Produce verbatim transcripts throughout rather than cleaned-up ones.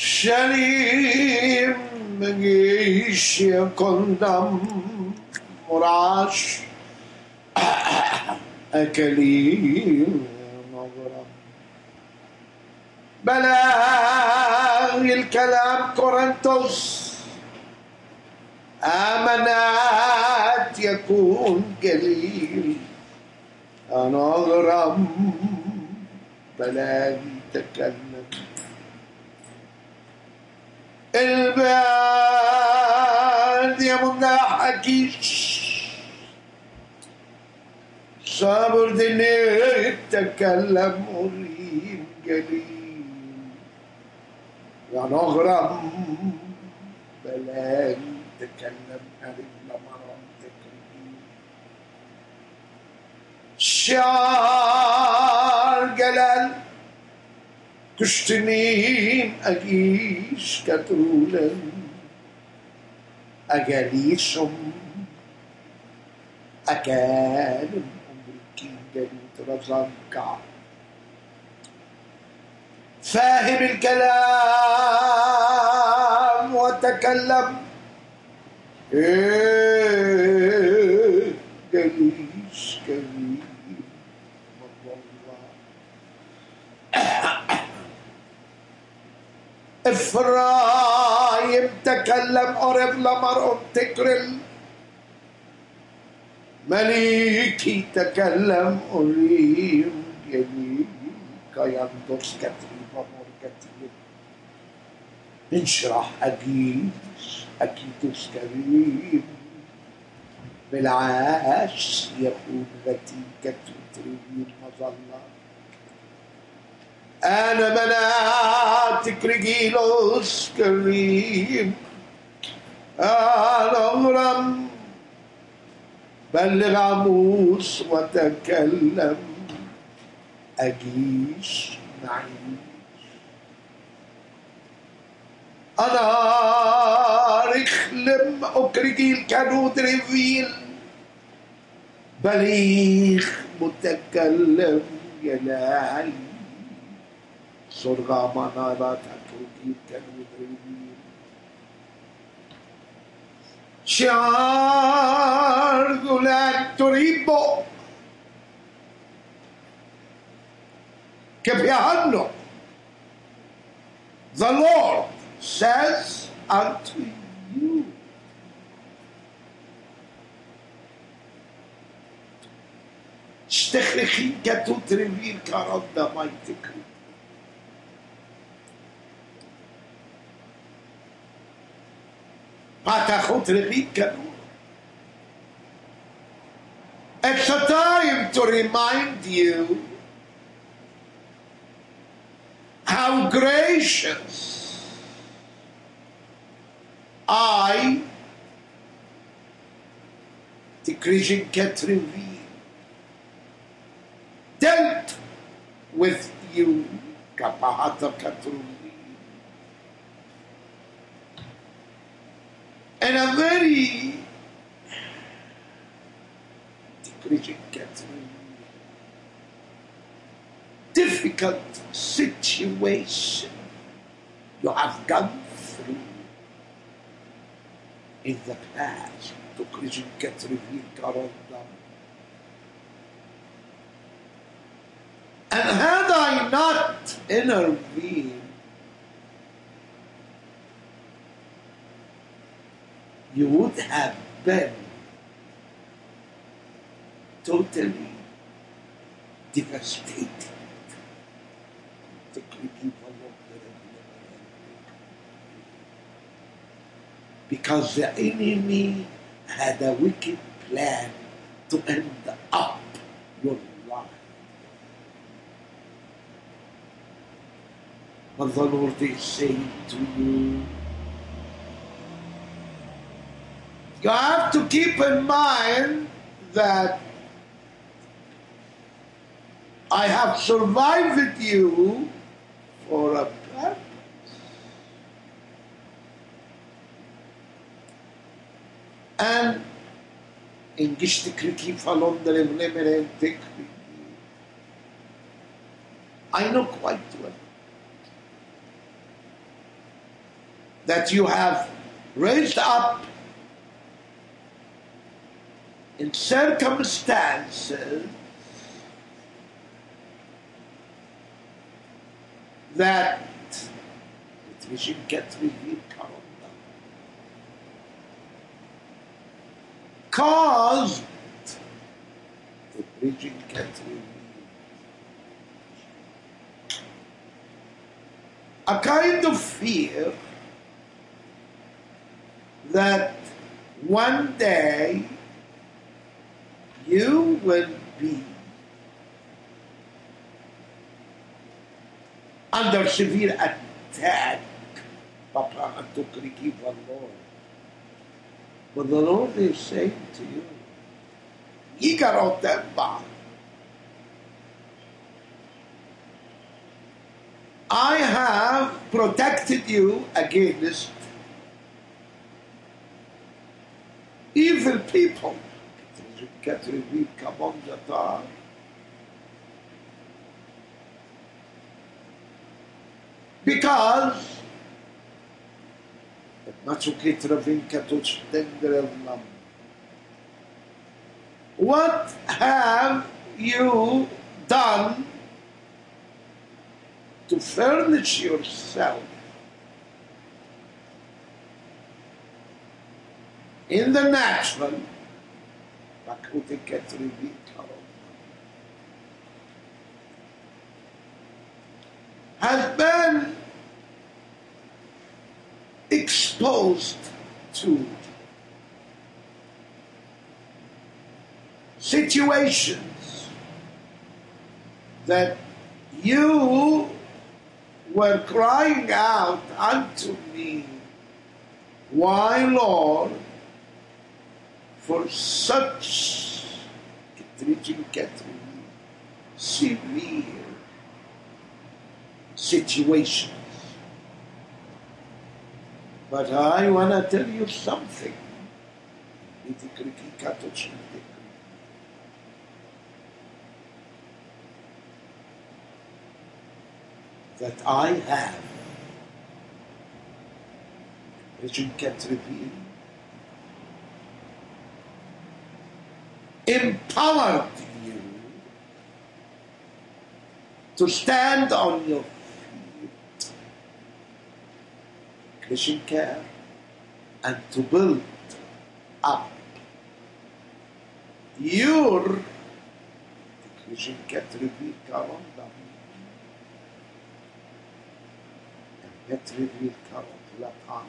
شريم مجيش كندم مراش أكليم نظرة بلاغ الكلام كورنثوس آمنات يكون قليل أنا أغرم بلاغ تكلم البعد يا منى حكيش صابر دنيا تكلم مريم قليل يا نغرم بلاغ تكلم أريد لمرام تكلم شعر جلال كشتنين أجيش كترولا أجاليشم أكالم أمريكي جلوت رزانكا فاهم الكلام وتكلم إيه جليش كريم إفرايم تكلم قرب لمرأة تكرل مليكي تكلم أريم يليك يندرس كتريب أمور كتير انشرح أجيش أكيدوس كريم بالعاش يكون غتيكة تريبين مظلة أنا مناتك رجيلوس كريم أنا أغرم بلغ عموس وتكلم أجيش معيش أنا رخلم أكرجيل كانود ريفيل بليغ متكلم يلالي صرغة منارات أكرجيل كانود ريفيل شعار غلان تريبو كبيهنو The Lord says unto you اشتخرخين كتو تريبين كارندا ما يتكري Patachot Rebikanu. It's a time to remind you how gracious I, the Christian Catherine, dealt with you, Kapahata Catherine. And a very difficult situation you have gone through in the past to Christian Catherine Karandam. And had I not intervened, you would have been totally devastated. Because the enemy had a wicked plan to end up your life. But the Lord is saying to you, you have to keep in mind that I have survived you for a purpose. And in Gishtikriki Falondre Vlemerente, I know quite well that you have raised up in circumstances that we should get revealed caused the preaching get revealed. A kind of fear that one day you will be under severe attack, Papa, and to forgive the Lord. But the Lord is saying to you, Ikarotemba, I have protected you against evil people. Because what have you done to furnish yourself in the natural has been exposed to situations that you were crying out unto me, why, Lord, for such severe situations. But I want to tell you something. That I have, which you can't reveal, empowered you to stand on your feet, Christian care, and to build up your Christian care to reveal Karanda. Get revealed Karanda.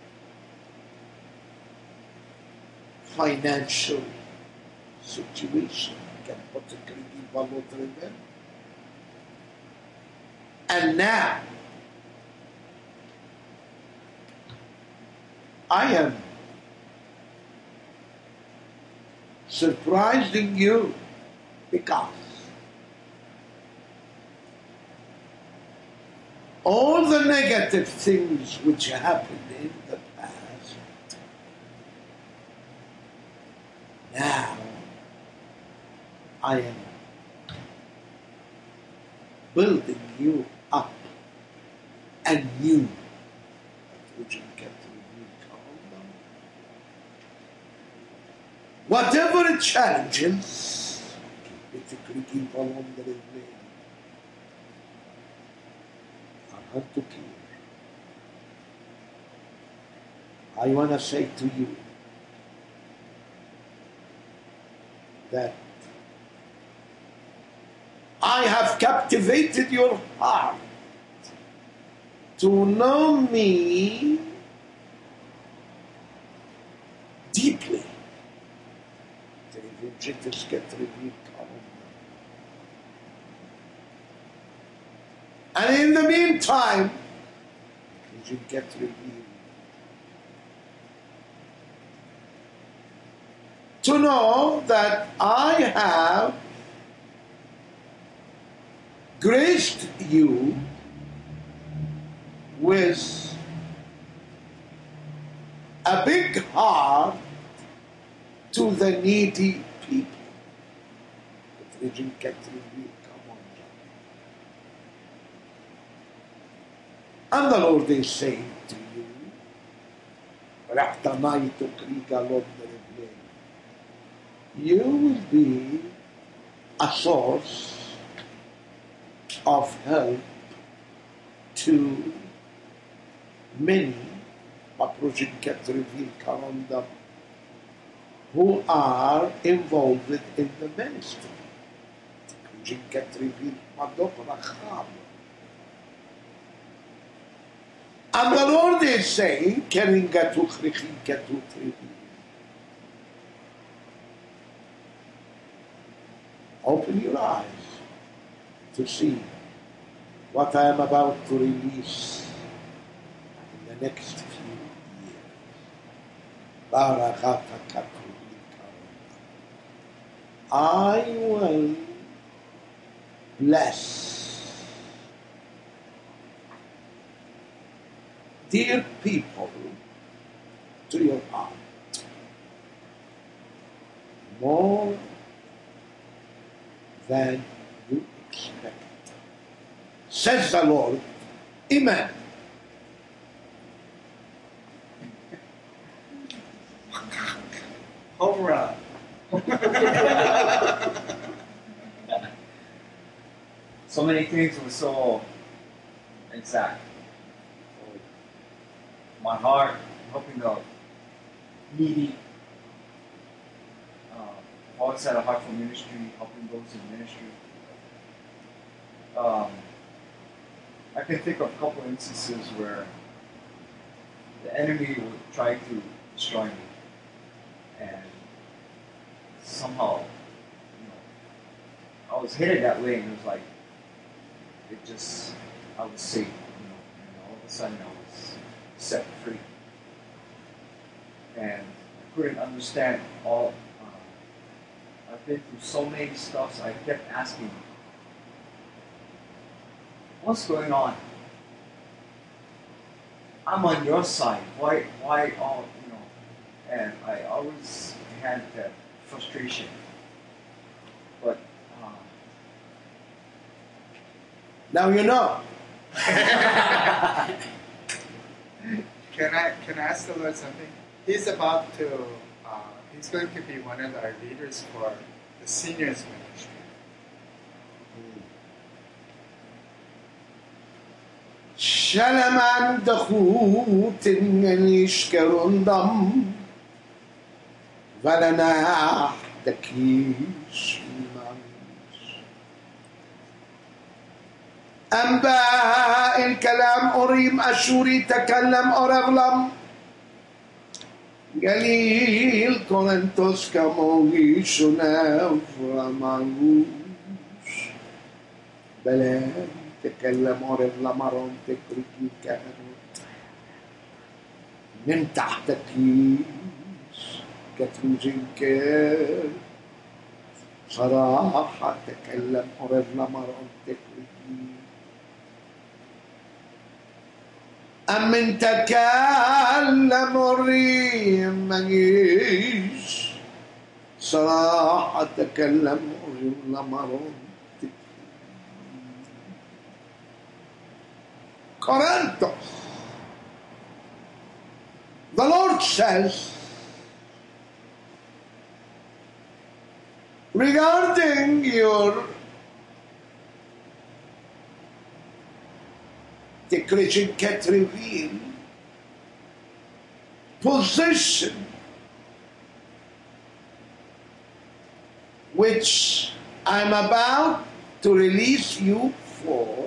Financial situation can particularly be volatile. And now I am surprising you because all the negative things which happened in the past, now I am building you up anew. Which you get to whatever challenges, are hard to cure. I want to say to you that I have captivated your heart to know me deeply. And in the meantime, you get revealed. To know that I have graced you with a big heart to the needy people. And the Lord is saying to you you will be a source of help to many who are involved in the ministry. And the Lord is saying, open your eyes to see what I am about to release in the next few years. I will bless dear people to your heart more than you expect. Says the Lord. Amen. Home run. So many things were so exact. My heart, helping the needy. Uh, always had a heart for ministry, helping those in ministry. Um, I can think of a couple of instances where the enemy would try to destroy me, and somehow, you know, I was headed that way, and it was like it just I was safe, you know, and all of a sudden I was set free, and I couldn't understand all. Uh, I've been through so many stuff, so I kept asking, what's going on? I'm on your side. Why, why all, you know? And I always had that frustration. But uh, now you know. Can I can I ask the Lord something? He's about to. Uh, he's going to be one of our leaders for the seniors ministry. Shalaman dakhut nishkerundam valana takish أنباء الكلام أريم أشوري تكلم أرغلم قليل كورنثوس كموغيش نفرمانوش بلان تكلم أرغلم أرون تكريكي كهنوت من تحت كيش كتروجين كير صراحة تكلم أرغلم أرون تكريكي أمن تكلم الريم منيش صراحة تكلم الريم لمرون Corinthos. The Lord says regarding your the Christian can't reveal position which I'm about to release you for.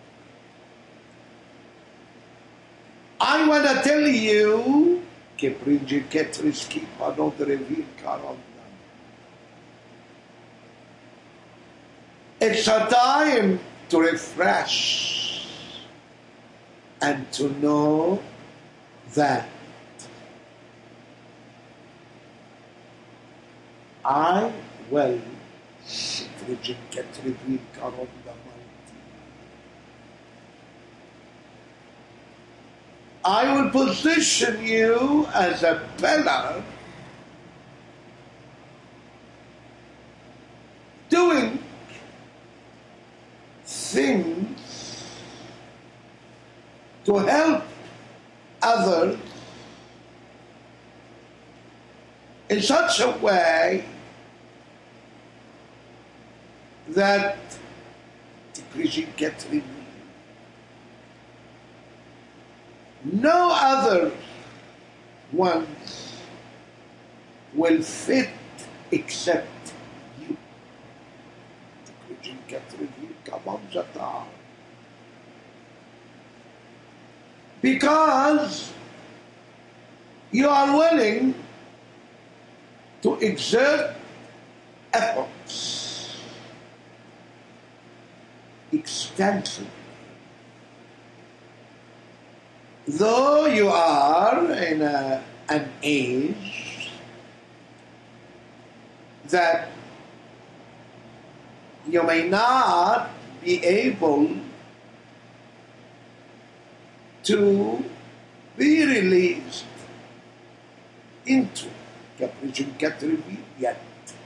I want to tell you che Prince Ketrisky non reveal Karonda. It's a time to refresh and to know that I will I will position you as a pillar doing things to help others in such a way that the Christian gets revealed. No other ones will fit except you. The Christian gets revealed. Come on, Jata. Because you are willing to exert efforts extensively. Though you are in a, an age that you may not be able to be released into Caprician get revealed yet.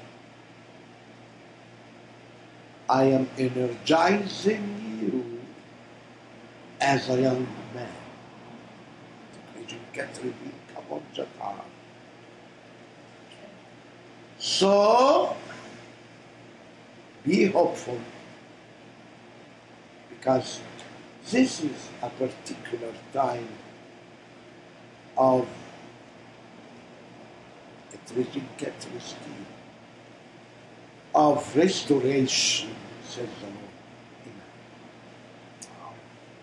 I am energizing you as a young man. Caprician get revealed. Come on, Jata. So be hopeful, because this is a particular time of of restoration, says the Lord. Amen.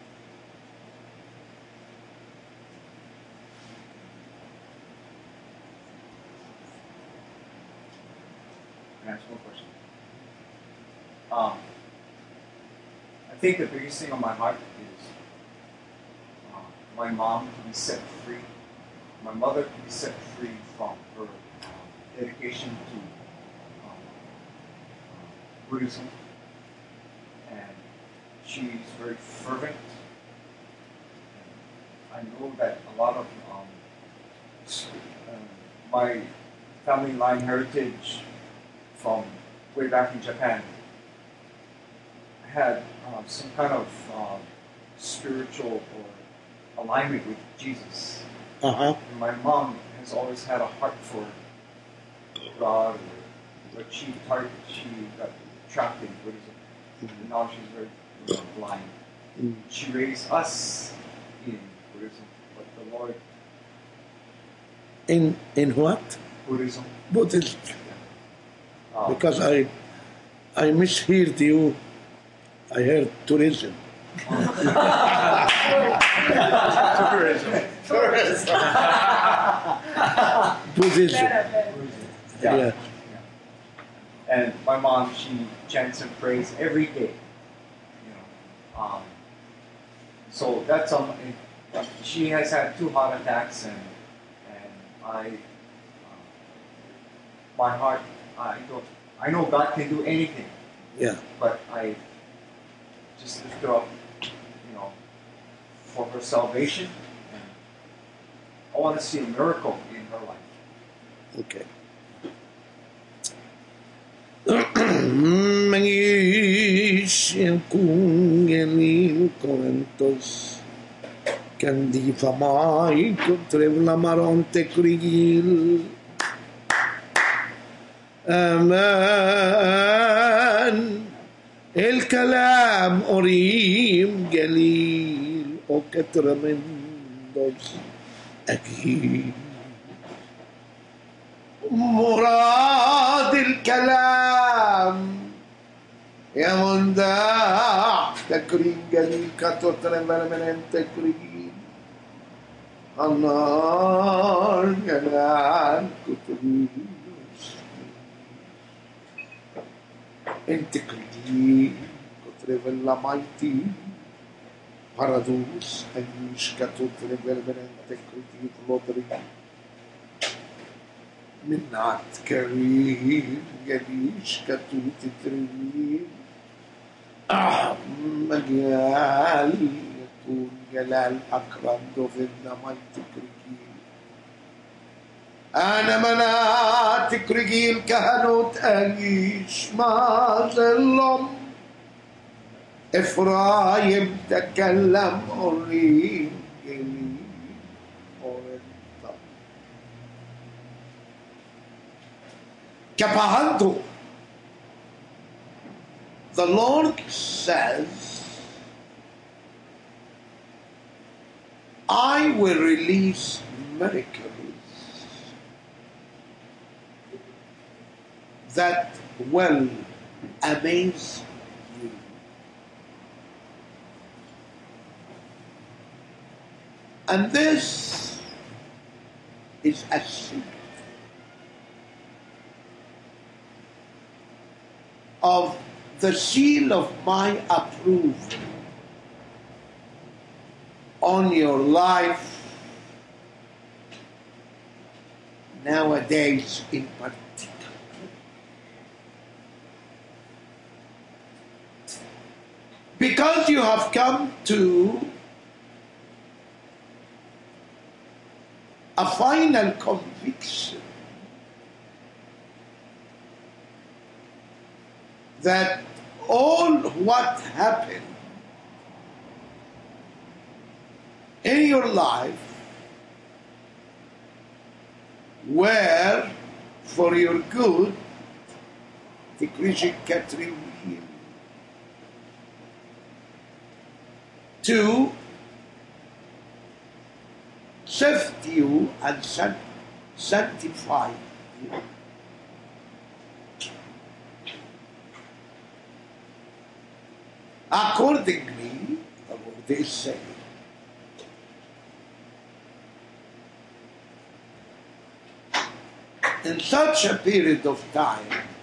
Can I ask one question? Um, I think the biggest thing on my heart is uh, my mom to be set free, my mother to be set free from her um, dedication to um, uh, Buddhism, and she's very fervent. And I know that a lot of um, uh, my family line heritage from way back in Japan had uh, some kind of uh, spiritual or alignment with Jesus. Uh-huh. And my mom has always had a heart for God, but she part she got trapped in Buddhism. Mm-hmm. And now she's very you know, blind. Mm-hmm. She raised us in Buddhism, but the Lord in in what? Buddhism. Buddhism. Yeah. Um, because I I misheard you. I heard tourism. Tourism. Tourism. Buddhism. Yeah. Yeah. Yeah. And my mom, she chants and prays every day. You know, um, so that's um. She has had two heart attacks, and and I, uh, my heart, I don't. I know God can do anything. Yeah. But I just lift her up, you know, for her salvation. And I want to see a miracle in her life. Okay. Mangis kung yanin kontos kandi famai kutrevla maronte krigil. أمان الكلام أريم جليل وكتر من دوس أكيد مراد الكلام يا منداح تكريم جليل كتر من تكريم النار جلال كترين Integrity, Cotrevella Mighty, Paradus, and Mishkato Trevelman Integrity, Lottery, Minat Karim, Yadish, Katu Titri, Ah, Magial, Yakun Galal Akram, Dovinna Mighty Kriki. أنا مناتك رجيل كهنوت أليش ما ظلم إفرايم تكلم أريم جميل أورنتا Kapahanto. The Lord says, I will release miracles that will amaze you. And this is a secret of the seal of my approval on your life nowadays in particular. Because you have come to a final conviction that all what happened in your life were for your good, the Christian Catherine will to sift you and sanctify you. Accordingly, the Lord is saying, in such a period of time,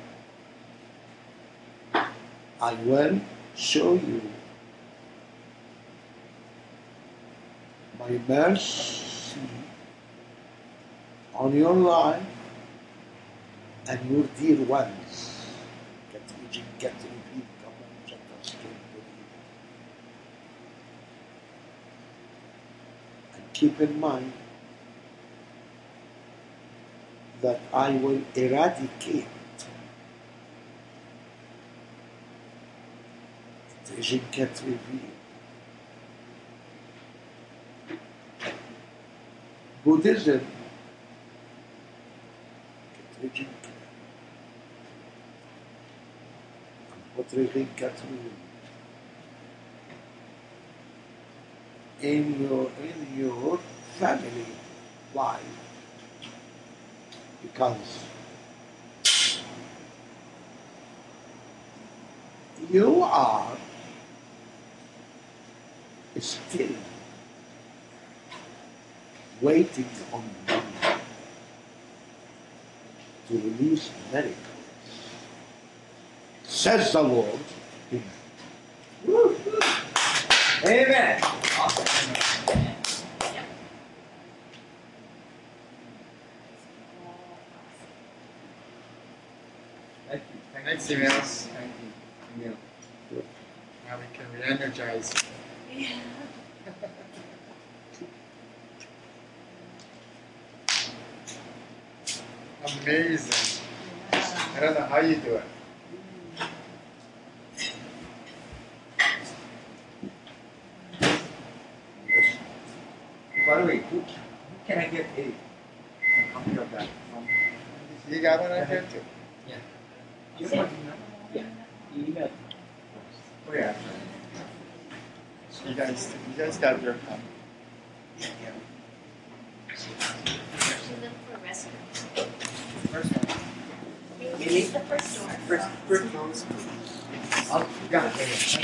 I will show you my mercy on your life and your dear ones. And keep in mind that I will eradicate the Jinket revealed. Buddhism, in your in your family life, because you are still waiting on me to release miracles, says the Lord. Amen. Thank you. Thanks, Emil. Thank you. Emil. Now we can re-energize. Yeah. Amazing. I don't know how you do it. By the way, who, who can I get a, a copy of that from? You got one out there too? Yeah. You have one? Yeah. Email. Oh yeah. You guys, you guys got your copy. Actually look for rescue. First one. It's the first door. First, first one. Oh, you got it.